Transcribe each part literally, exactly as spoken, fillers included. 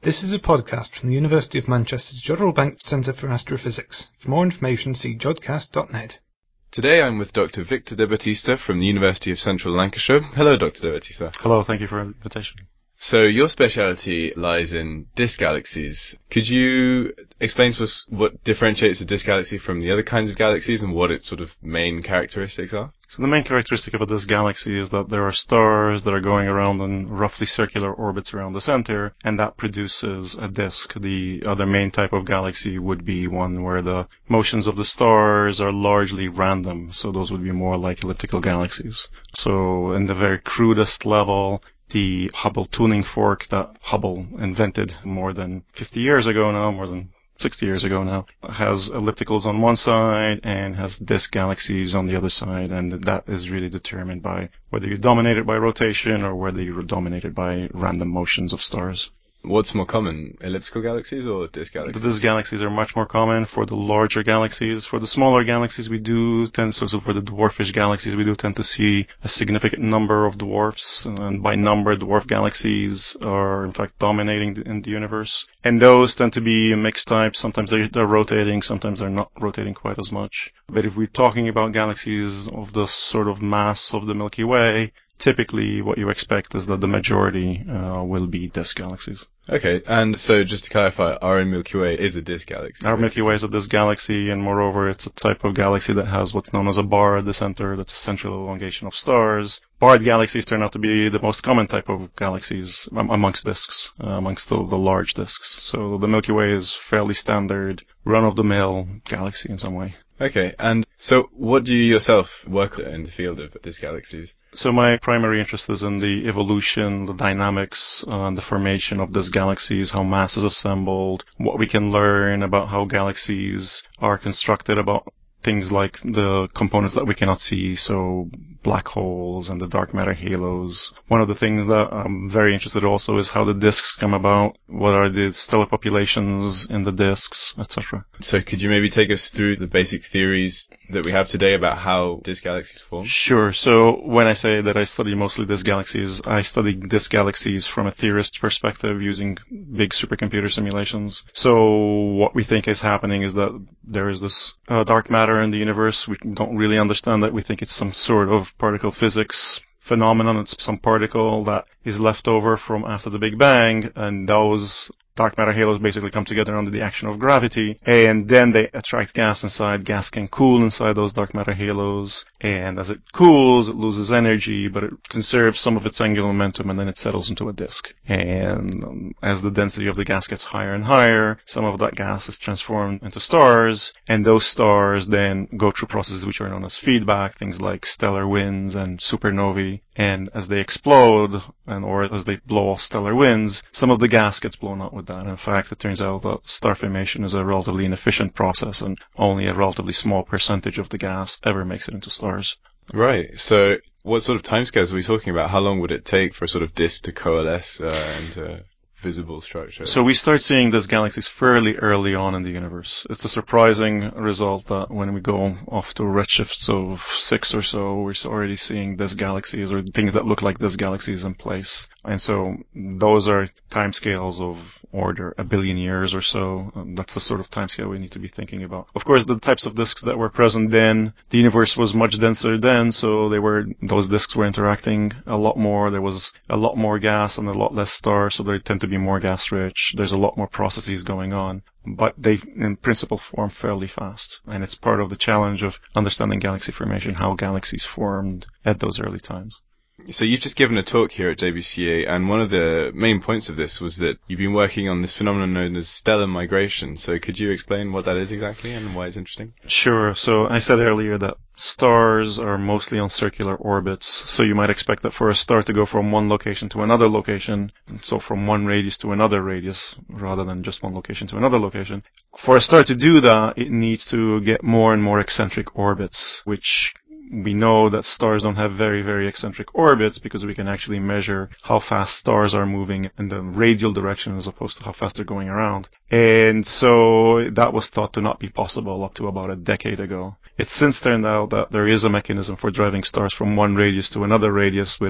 This is a podcast from the University of Manchester's Jodrell Bank Centre for Astrophysics. For more information, see jodcast dot net. Today I'm with Doctor Victor De Battista from the University of Central Lancashire. Hello, Doctor De Battista. Hello, thank you for the invitation. So your speciality lies in disk galaxies. Could you explain to us what differentiates a disk galaxy from the other kinds of galaxies and what its sort of main characteristics are? So the main characteristic of a disk galaxy is that there are stars that are going around in roughly circular orbits around the center, and that produces a disk. The other main type of galaxy would be one where the motions of the stars are largely random, so those would be more like elliptical galaxies. So in the very crudest level, the Hubble tuning fork that Hubble invented more than fifty years ago now, more than sixty years ago now, has ellipticals on one side and has disk galaxies on the other side, and that is really determined by whether you're dominated by rotation or whether you're dominated by random motions of stars. What's more common, elliptical galaxies or disk galaxies? The disk galaxies are much more common for the larger galaxies. For the smaller galaxies, we do tend, so, so for the dwarfish galaxies, we do tend to see a significant number of dwarfs. And by number, dwarf galaxies are, in fact, dominating in the universe. And those tend to be mixed types. Sometimes they're, they're rotating, sometimes they're not rotating quite as much. But if we're talking about galaxies of the sort of mass of the Milky Way, typically what you expect is that the majority uh, will be disk galaxies. Okay, and so just to clarify, our own Milky Way is a disk galaxy. Our Milky Way is a disk galaxy, and moreover, it's a type of galaxy that has what's known as a bar at the center. That's a central elongation of stars. Barred galaxies turn out to be the most common type of galaxies amongst disks, uh, amongst the, the large disks. So the Milky Way is fairly standard, run-of-the-mill galaxy in some way. Okay, and so what do you yourself work in the field of disk galaxies? So my primary interest is in the evolution, the dynamics, uh, and the formation of these galaxies, how mass is assembled, what we can learn about how galaxies are constructed, about things like the components that we cannot see, so black holes and the dark matter halos. One of the things that I'm very interested in also is how the disks come about, what are the stellar populations in the disks, et cetera. So could you maybe take us through the basic theories that we have today about how disk galaxies form? Sure. So when I say that I study mostly disk galaxies, I study disk galaxies from a theorist perspective using big supercomputer simulations. So what we think is happening is that there is this uh, dark matter in the universe. We don't really understand that. We think it's some sort of particle physics phenomenon. It's some particle that is left over from after the Big Bang, and those dark matter halos basically come together under the action of gravity, and then they attract gas inside. Gas can cool inside those dark matter halos, and as it cools, it loses energy, but it conserves some of its angular momentum, and then it settles into a disk. And um, as the density of the gas gets higher and higher, some of that gas is transformed into stars, and those stars then go through processes which are known as feedback, things like stellar winds and supernovae. And as they explode, and or as they blow off stellar winds, some of the gas gets blown out with that. In fact, it turns out that star formation is a relatively inefficient process, and only a relatively small percentage of the gas ever makes it into stars. Right. So what sort of timescales are we talking about? How long would it take for a sort of disk to coalesce uh, into visible structure? So we start seeing these galaxies fairly early on in the universe. It's a surprising result that when we go off to redshifts of six or so, we're already seeing these galaxies or things that look like these galaxies in place. And so those are timescales of order a billion years or so. Um, that's the sort of timescale we need to be thinking about. Of course, the types of disks that were present then, the universe was much denser then, so they were those disks were interacting a lot more. There was a lot more gas and a lot less stars, so they tend to be more gas rich. There's a lot more processes going on, but they in principle form fairly fast, and it's part of the challenge of understanding galaxy formation, how galaxies formed at those early times. So you've just given a talk here at J B C A, and one of the main points of this was that you've been working on this phenomenon known as stellar migration. So could you explain what that is exactly and why it's interesting? Sure. So I said earlier that stars are mostly on circular orbits, so you might expect that for a star to go from one location to another location, so from one radius to another radius, rather than just one location to another location. For a star to do that, it needs to get more and more eccentric orbits, which we know that stars don't have very, very eccentric orbits because we can actually measure how fast stars are moving in the radial direction as opposed to how fast they're going around. And so that was thought to not be possible up to about a decade ago. It's since turned out that there is a mechanism for driving stars from one radius to another radius without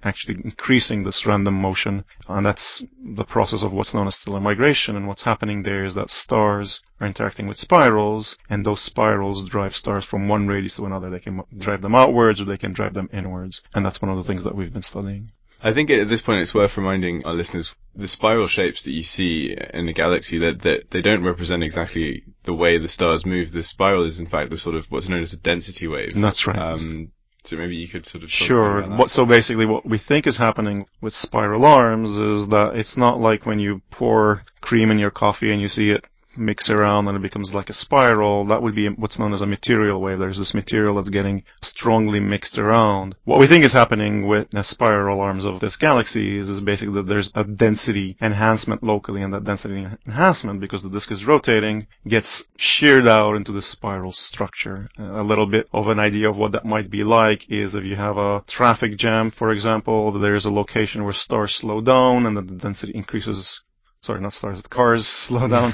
actually increasing this random motion. And that's the process of what's known as stellar migration. And what's happening there is that stars are interacting with spirals, and those spirals drive stars from one radius to another. They can drive them outwards or they can drive them inwards. And that's one of the things that we've been studying. I think at this point it's worth reminding our listeners the spiral shapes that you see in the galaxy, that, that they don't represent exactly the way the stars move. The spiral is in fact the sort of what's known as a density wave. That's right. Um, so maybe you could sort of talk Sure. about that. What, so basically what we think is happening with spiral arms is that it's not like when you pour cream in your coffee and you see it mix around and it becomes like a spiral. That would be what's known as a material wave. There's this material that's getting strongly mixed around. What we think is happening with the spiral arms of this galaxy is, is basically that there's a density enhancement locally, and that density enhancement, because the disk is rotating, gets sheared out into the spiral structure. A little bit of an idea of what that might be like is if you have a traffic jam, for example, there's a location where stars slow down and then the density increases. Sorry, not stars, the cars slow down.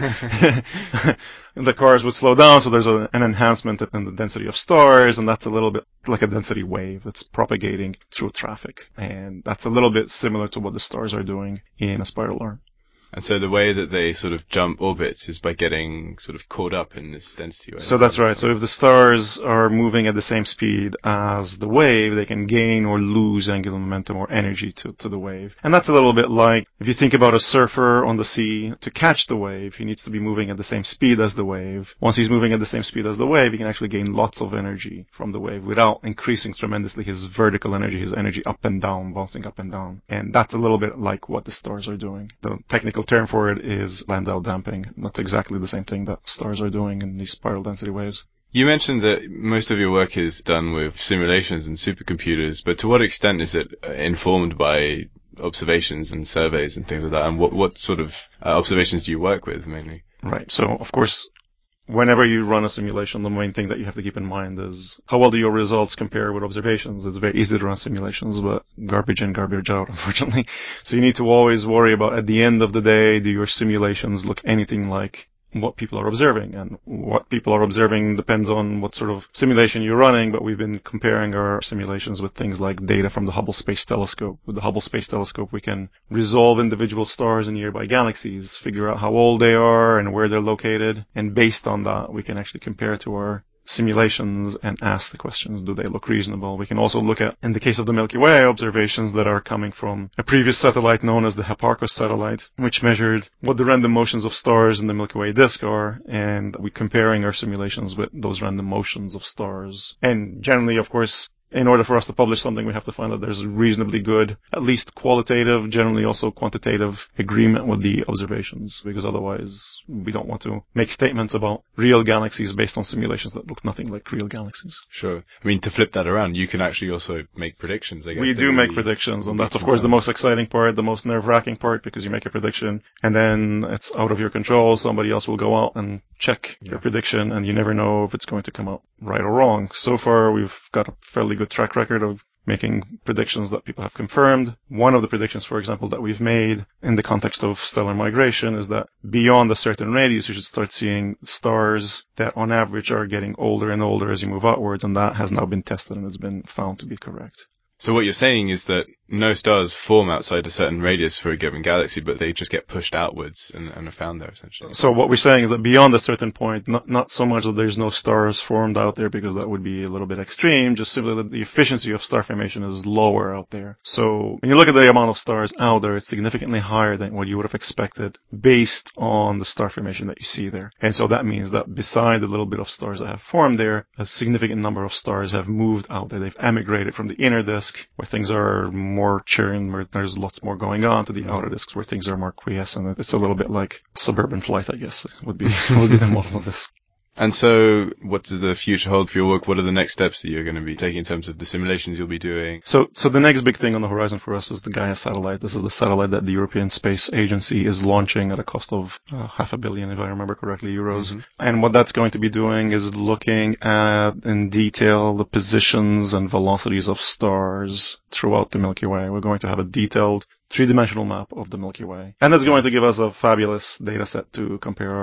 The cars would slow down, so there's a, an enhancement in the density of stars, and that's a little bit like a density wave that's propagating through traffic. And that's a little bit similar to what the stars are doing in a spiral arm. And so the way that they sort of jump orbits is by getting sort of caught up in this density wave. So that's right. So if the stars are moving at the same speed as the wave, they can gain or lose angular momentum or energy to, to the wave. And that's a little bit like if you think about a surfer on the sea. To catch the wave, he needs to be moving at the same speed as the wave. Once he's moving at the same speed as the wave, he can actually gain lots of energy from the wave without increasing tremendously his vertical energy, his energy up and down, bouncing up and down. And that's a little bit like what the stars are doing. The technical term for it is Landau damping. That's exactly the same thing that stars are doing in these spiral density waves. You mentioned that most of your work is done with simulations and supercomputers, but to what extent is it informed by observations and surveys and things like that? And what, what sort of uh, observations do you work with mainly? Right. So, of course, whenever you run a simulation, the main thing that you have to keep in mind is how well do your results compare with observations. It's very easy to run simulations, but garbage in, garbage out, unfortunately. So you need to always worry about, at the end of the day, do your simulations look anything like what people are observing? And what people are observing depends on what sort of simulation you're running, but we've been comparing our simulations with things like data from the Hubble Space Telescope. With the Hubble Space Telescope, we can resolve individual stars in nearby galaxies, figure out how old they are and where they're located, and based on that, we can actually compare to our simulations and ask the questions, do they look reasonable? We can also look at, in the case of the Milky Way, observations that are coming from a previous satellite known as the Hipparcos satellite, which measured what the random motions of stars in the Milky Way disk are, and we're comparing our simulations with those random motions of stars. And generally, of course, in order for us to publish something, we have to find that there's a reasonably good, at least qualitative, generally also quantitative agreement with the observations, because otherwise we don't want to make statements about real galaxies based on simulations that look nothing like real galaxies. Sure. I mean, to flip that around, you can actually also make predictions, I guess. We do make predictions, and that's, of course, the most exciting part, the most nerve-wracking part, because you make a prediction, and then it's out of your control. Somebody else will go out and check yeah. your prediction, and you never know if it's going to come out right or wrong. So far, we've got a fairly good track record of making predictions that people have confirmed. One of the predictions, for example, that we've made in the context of stellar migration is that beyond a certain radius, you should start seeing stars that on average are getting older and older as you move outwards, and that has now been tested and has been found to be correct. So what you're saying is that no stars form outside a certain radius for a given galaxy, but they just get pushed outwards and, and are found there, essentially. So what we're saying is that beyond a certain point, not, not so much that there's no stars formed out there, because that would be a little bit extreme, just simply that the efficiency of star formation is lower out there. So when you look at the amount of stars out there, it's significantly higher than what you would have expected based on the star formation that you see there. And so that means that beside the little bit of stars that have formed there, a significant number of stars have moved out there. They've emigrated from the inner disk, where things are more churn, where there's lots more going on, to the outer disks, where things are more quiescent. It's a little bit like suburban flight, I guess, would be, would be the model of this. And so, what does the future hold for your work? What are the next steps that you're going to be taking in terms of the simulations you'll be doing? So, so the next big thing on the horizon for us is the Gaia satellite. This is the satellite that the European Space Agency is launching at a cost of uh, half a billion, if I remember correctly, euros. Mm-hmm. And what that's going to be doing is looking at, in detail, the positions and velocities of stars throughout the Milky Way. We're going to have a detailed three-dimensional map of the Milky Way. And that's going to give us a fabulous data set to compare our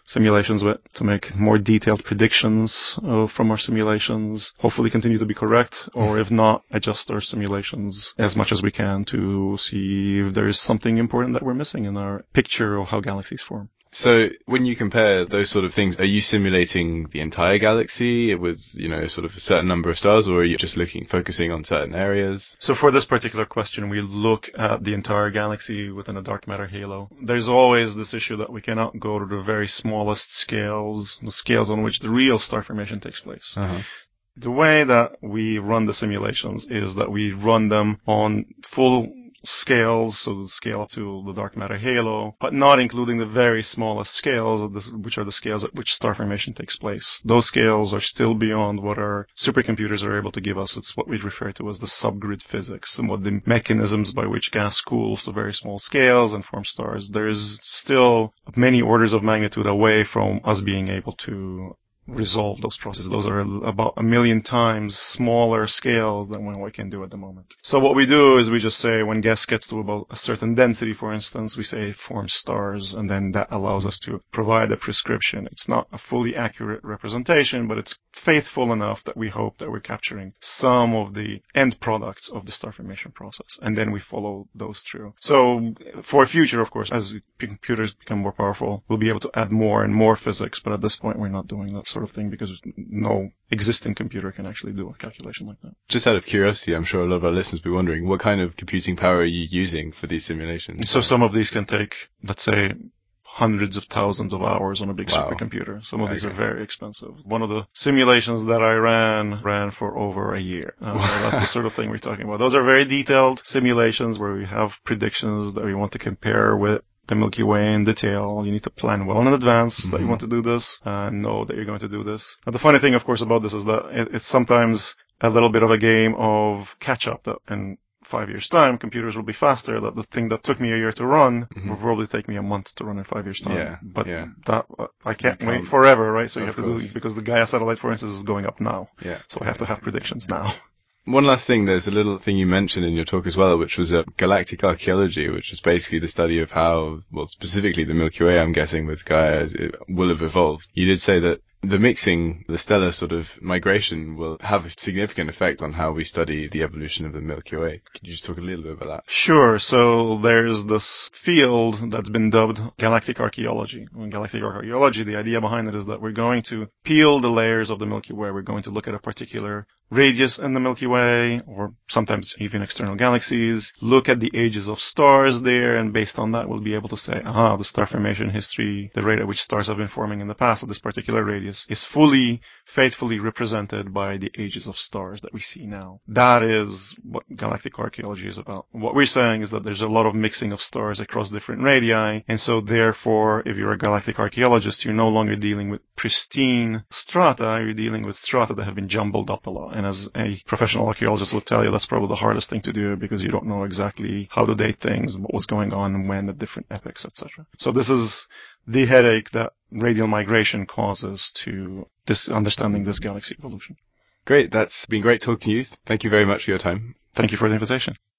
simulations with, to make more detailed predictions uh, from our simulations, hopefully continue to be correct, or if not, adjust our simulations as much as we can to see if there is something important that we're missing in our picture of how galaxies form. So when you compare those sort of things, are you simulating the entire galaxy with, you know, sort of a certain number of stars, or are you just looking, focusing on certain areas? So for this particular question, we look at the entire galaxy within a dark matter halo. There's always this issue that we cannot go to the very smallest scales, the scales on which the real star formation takes place. Uh-huh. The way that we run the simulations is that we run them on full scales, so scale up to the dark matter halo, but not including the very smallest scales, of this, which are the scales at which star formation takes place. Those scales are still beyond what our supercomputers are able to give us. It's what we refer to as the subgrid physics, and what the mechanisms by which gas cools to very small scales and forms stars. There is still many orders of magnitude away from us being able to resolve those processes. Those are about a million times smaller scales than what we can do at the moment. So what we do is we just say when gas gets to about a certain density, for instance, we say it forms stars, and then that allows us to provide a prescription. It's not a fully accurate representation, but it's faithful enough that we hope that we're capturing some of the end products of the star formation process, and then we follow those through. So for future, of course, as computers become more powerful, we'll be able to add more and more physics, but at this point we're not doing that sort of thing because no existing computer can actually do a calculation like that. Just out of curiosity, I'm sure a lot of our listeners will be wondering, what kind of computing power are you using for these simulations? So some of these can take, let's say, hundreds of thousands of hours on a big Wow. supercomputer. Some of these Okay. are very expensive. One of the simulations that I ran ran for over a year. Uh, that's the sort of thing we're talking about. Those are very detailed simulations where we have predictions that we want to compare with the Milky Way in detail. You need to plan well in advance mm-hmm. that you want to do this and know that you're going to do this. Now, the funny thing, of course, about this is that it, it's sometimes a little bit of a game of catch-up. That in five years' time, computers will be faster. That the thing that took me a year to run mm-hmm. will probably take me a month to run in five years' time. Yeah, but yeah. that uh, I can't, can't wait forever, right? So you of have to course. do because the Gaia satellite, for instance, is going up now. Yeah. So I have to have predictions now. One last thing, there's a little thing you mentioned in your talk as well, which was uh, galactic archaeology, which is basically the study of how, well, specifically the Milky Way, I'm guessing, with Gaia, it will have evolved. You did say that the mixing, the stellar sort of migration will have a significant effect on how we study the evolution of the Milky Way. Could you just talk a little bit about that? Sure. So there's this field that's been dubbed galactic archaeology. In galactic archaeology, the idea behind it is that we're going to peel the layers of the Milky Way. We're going to look at a particular radius in the Milky Way, or sometimes even external galaxies, look at the ages of stars there, and based on that, we'll be able to say, aha, the star formation history, the rate at which stars have been forming in the past at this particular radius, is fully, faithfully represented by the ages of stars that we see now. That is what galactic archaeology is about. What we're saying is that there's a lot of mixing of stars across different radii, and so therefore, if you're a galactic archaeologist, you're no longer dealing with pristine strata, you're dealing with strata that have been jumbled up a lot. And as a professional archaeologist will tell you, that's probably the hardest thing to do because you don't know exactly how to date things, what was going on and when at different epochs, et cetera. So this is the headache that radial migration causes to this understanding this galaxy evolution. Great. That's been great talking to you. Thank you very much for your time. Thank you for the invitation.